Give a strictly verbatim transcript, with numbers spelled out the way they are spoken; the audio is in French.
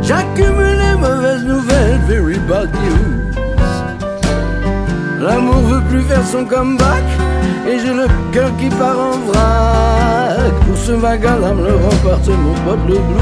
J'accumule les mauvaises nouvelles, very bad news. L'amour veut plus faire son comeback et j'ai le cœur qui part en vrac. Pour ce vague à l'âme, le remporte mon pote le blues.